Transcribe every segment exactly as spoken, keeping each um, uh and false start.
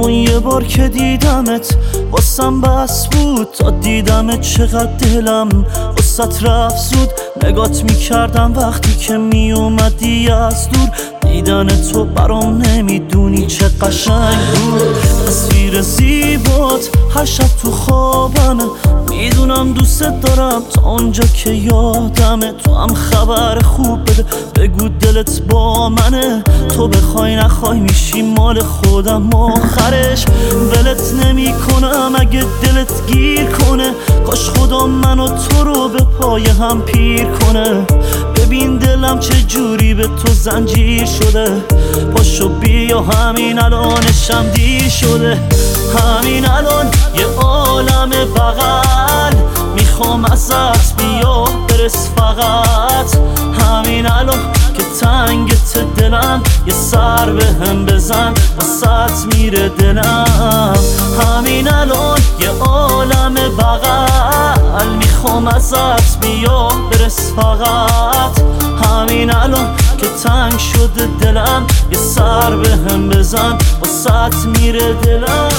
اون یه بار که دیدمت واسم بس بود، تا دیدمت چقدر دلم واست رفت زود. نگات میکردم وقتی که میومدی از دور، دیدن تو برام نمیدونی چه قشنگ بود. تصویر زیبات هر شب تو خوابمه، میدونم دوست دارم تا اونجا که یادمه. تو هم خبر خوب بده، بگو دلت با منه. تو بخوای نخوای میشی مال خودم آخرش. ولت نمی کنم اگه دلت گیر کنه، کاش خدا منو تو رو به پای هم پیر کنه. ببین دلم چه جوری به تو زنجیر شده، پاشو بیا همین الانشم دیر شده. همین الان یه عالم بغل میخوام ازت، بیا برس فقط. همین الان که تنگت دلم، یه سر به هم بزن واسط میره دلم. همین الان یه عالم بغل میخوام ازت، بیا برس فقط. همین الان که تنگ شده دلم، یه سر به هم بزن واسط میره دلم.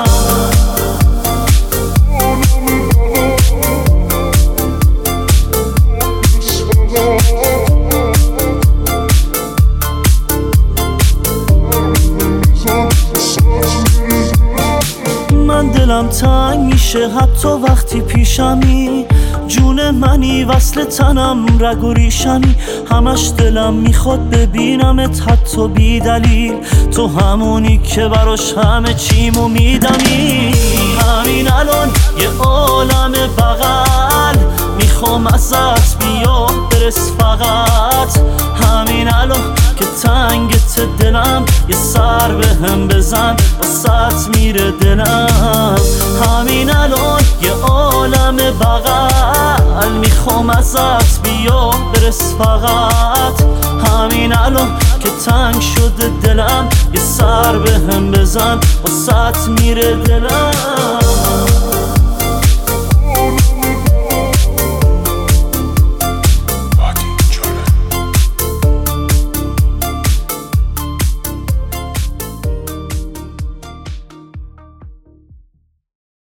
من دلم تنگ میشه حتی وقتی پیشمی، جون منی وصل تنم رگ و ریشمی. همش دلم میخواد ببینمت حتی بی دلیل، تو همونی که براش همه چیمو میدمی. همین الان یه عالم بغل میخوام ازت، بیا برس فقط. همین الان که تنگت دلم، یه سر به هم بزن واسط میره دلم. همین الان یه عالم بغل میخوام ازت، بیا برس فقط. همین الان که تنگ شده دلم، یه سر به هم بزن واسط میره دلم.